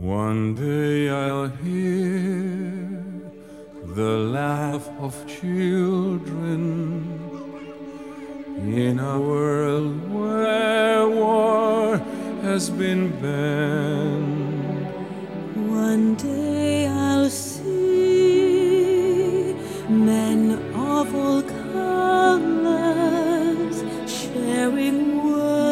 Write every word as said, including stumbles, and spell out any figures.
One day I'll hear the laugh of children in a world where war has been banned. One day I'll see